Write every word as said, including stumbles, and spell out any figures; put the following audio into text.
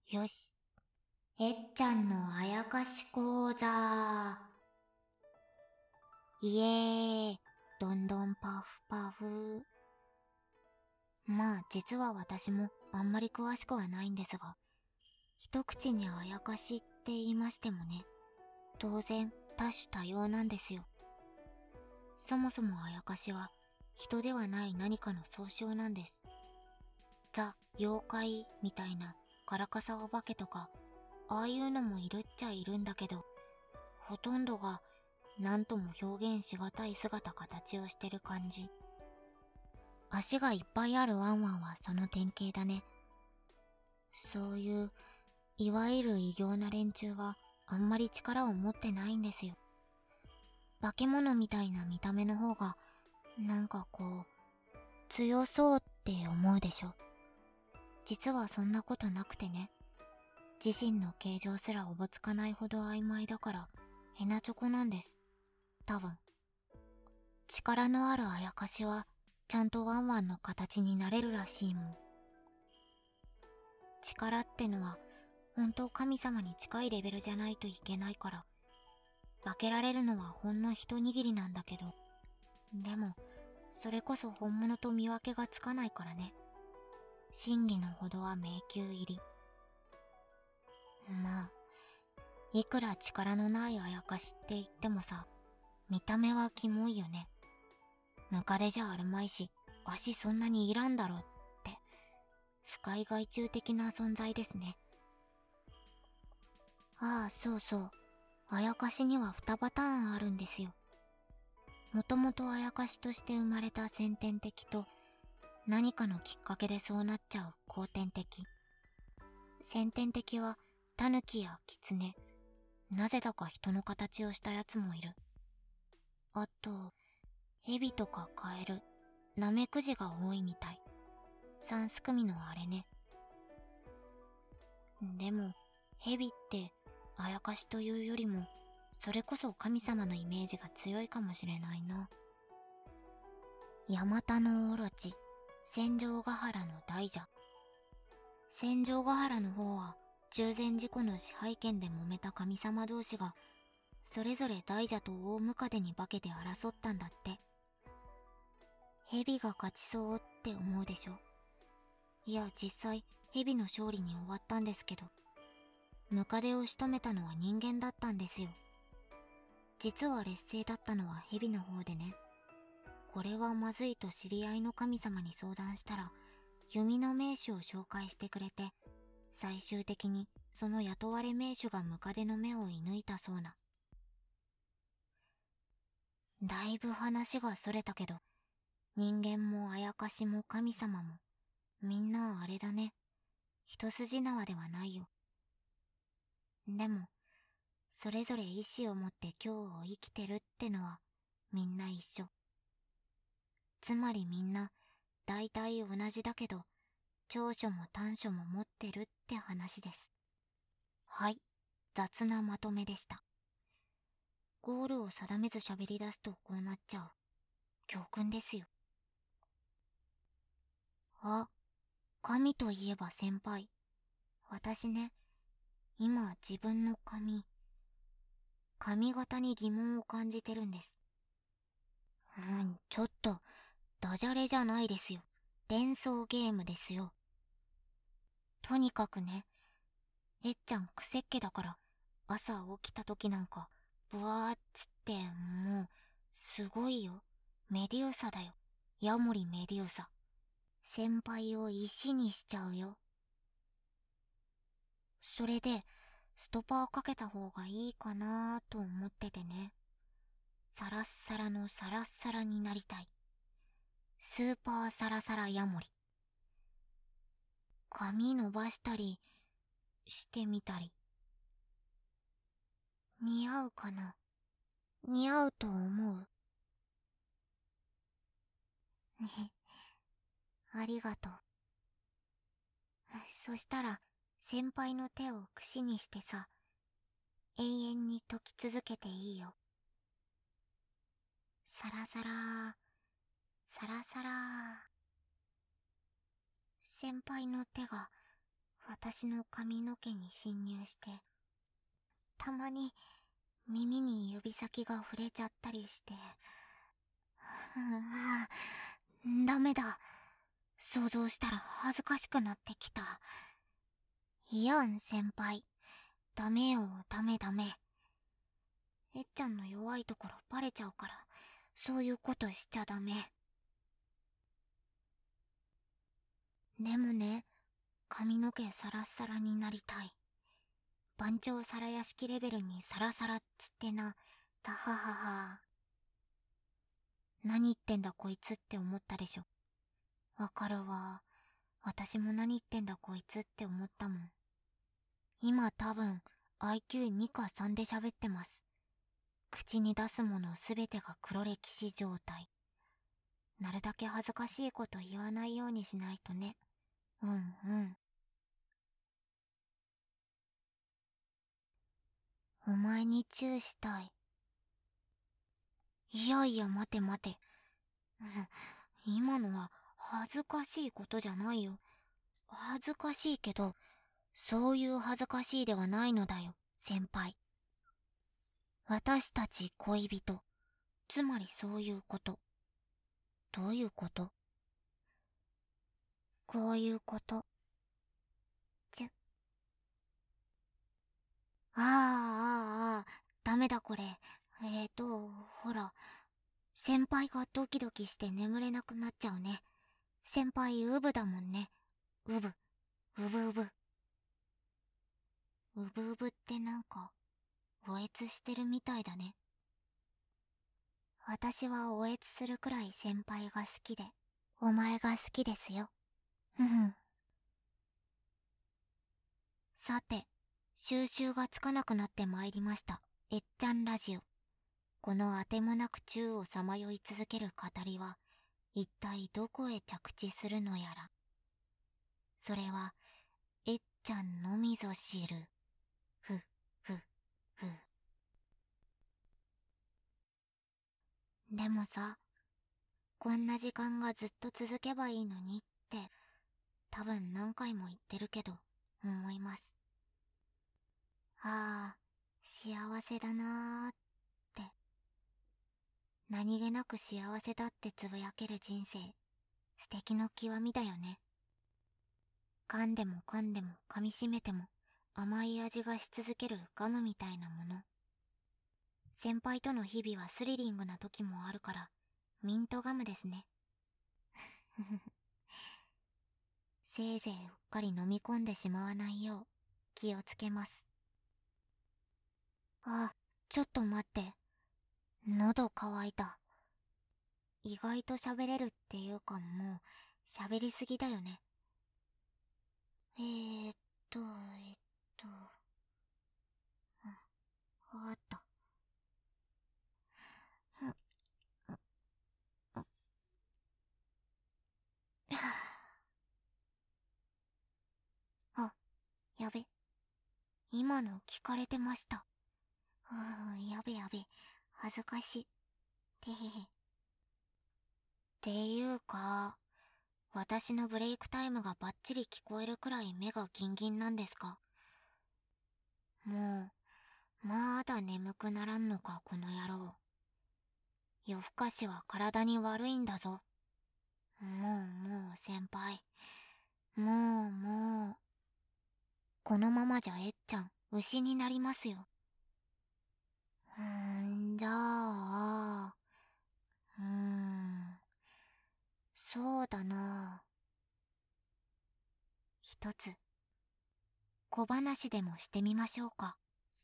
よし。えっちゃんのあやかし講座。イエーイ。どんどんパフパフ。まあ、実は私もあんまり詳しくはないんですが、一口にあやかしって言いましてもね、当然多種多様なんですよ。そもそもあやかしは人ではない何かの総称なんです。ザ・妖怪みたいなカラカサお化けとか、ああいうのもいるっちゃいるんだけど、ほとんどが何とも表現しがたい姿形をしてる感じ。足がいっぱいあるワンワンはその典型だね。そういういわゆる異形な連中はあんまり力を持ってないんですよ。化け物みたいな見た目の方がなんかこう強そうって思うでしょ。実はそんなことなくてね、自身の形状すらおぼつかないほど曖昧だからヘナチョコなんです。多分力のあるあやかしはちゃんとワンワンの形になれるらしいもん。力ってのは本当神様に近いレベルじゃないといけないから、化けられるのはほんの一握りなんだけど、でもそれこそ本物と見分けがつかないからね。真偽のほどは迷宮入り。まあいくら力のないあやかしって言ってもさ、見た目はキモいよね。ムカデじゃあるまいし、足そんなにいらんだろって、不快害虫的な存在ですね。ああ、そうそう。あやかしにはにパターンあるんですよ。もともとあやかしとして生まれた先天的と、何かのきっかけでそうなっちゃう後天的。先天的は、タヌキやキツネ、なぜだか人の形をしたやつもいる。あと、ヘビとかカエル、ナメクジが多いみたい。三すくみのあれね。でも、ヘビって、あやかしというよりも、それこそ神様のイメージが強いかもしれないな。ヤマタノオロチ、戦場ヶ原の大蛇。戦場ヶ原の方は、中禅寺湖の支配権で揉めた神様同士が、それぞれ大蛇と大ムカデに化けて争ったんだって。蛇が勝ちそうって思うでしょ。いや、実際、蛇の勝利に終わったんですけど、ムカデを仕留めたのは人間だったんですよ。実は劣勢だったのは蛇の方でね。これはまずいと知り合いの神様に相談したら、弓の名手を紹介してくれて、最終的にその雇われ名手がムカデの目を射抜いたそうな。だいぶ話がそれたけど、人間もあやかしも神様も、みんなあれだね。一筋縄ではないよ。でも、それぞれ意志を持って今日を生きてるってのは、みんな一緒。つまりみんな、大体同じだけど、長所も短所も持ってるって話です。はい、雑なまとめでした。ゴールを定めず喋り出すとこうなっちゃう。教訓ですよ。あ、髪といえば先輩。私ね、今自分の髪、髪型に疑問を感じてるんです。うん、ちょっと、ダジャレじゃないですよ。連想ゲームですよ。とにかくね、えっちゃんくせっ毛だから、朝起きた時なんか、ブワーっつって、もう、すごいよ。メデューサだよ。ヤモリメデューサ。先輩を石にしちゃうよ。それで、ストパーかけた方がいいかなーと思っててね。サラッサラのサラッサラになりたい。スーパーサラサラヤモリ。髪伸ばしたり、してみたり。似合うかな？似合うと思う？ありがとう。そしたら、先輩の手を串にしてさ、永遠に解き続けていいよ。サラサラー、サラサラー。先輩の手が、 私の髪の毛に侵入して、たまに耳に指先が触れちゃったりして、ああ、ダメだ。想像したら恥ずかしくなってきた。いやん先輩、ダメよ、ダメダメ。えっちゃんの弱いところバレちゃうから、そういうことしちゃダメ。でもね、髪の毛サラッサラになりたい。番長皿屋敷レベルにサラサラっつってな、たははは。何言ってんだこいつって思ったでしょ。わかるわ。私も何言ってんだこいつって思ったもん。今多分 アイキューに かさんで喋ってます。口に出すものすべてが黒歴史状態。なるだけ恥ずかしいこと言わないようにしないとね。うんうん。お前にチューしたい。いやいや待て待て。うん、今のは恥ずかしいことじゃないよ。恥ずかしいけど、そういう恥ずかしいではないのだよ、先輩。私たち恋人。つまりそういうこと。どういうこと？こういうこと。ちゅ。ああ、ああ、ああ、ダメだこれ。えーと、ほら。先輩がドキドキして眠れなくなっちゃうね。先輩ウブだもんね。ウブ。ウブウブ。ウブウブってなんか、おえつしてるみたいだね。私はおえつするくらい先輩が好きで、お前が好きですよ。ふふ。さて、収集がつかなくなってまいりました。えっちゃんラジオ。このあてもなく宙をさまよい続ける語りは、一体どこへ着地するのやら。それは、えっちゃんのみぞ知る。ふ、ふ、ふ。でもさ、こんな時間がずっと続けばいいのにって、多分何回も言ってるけど、思います。ああ、幸せだなーって。何気なく幸せだってつぶやける人生、素敵の極みだよね。噛んでも噛んでも噛みしめても甘い味がし続けるガムみたいなもの。先輩との日々はスリリングな時もあるから、ミントガムですね。せいぜいうっかり飲み込んでしまわないよう気をつけます。あ、ちょっと待って。喉乾いた。意外と喋れるっていうかもう喋りすぎだよね。えーっと、えっと、うん、わかった。うんうん、あ、やべ。今の聞かれてました。うん、やべやべ。恥ずかしい。てへへ。っていうか、私のブレイクタイムがバッチリ聞こえるくらい目がギンギンなんですか？もう、まだ眠くならんのかこの野郎。夜更かしは体に悪いんだぞ。もうもう先輩。もうもう。このままじゃえっちゃん、牛になりますよ。うーん、じゃあ、うーん、そうだな。一つ、小話でもしてみましょうか。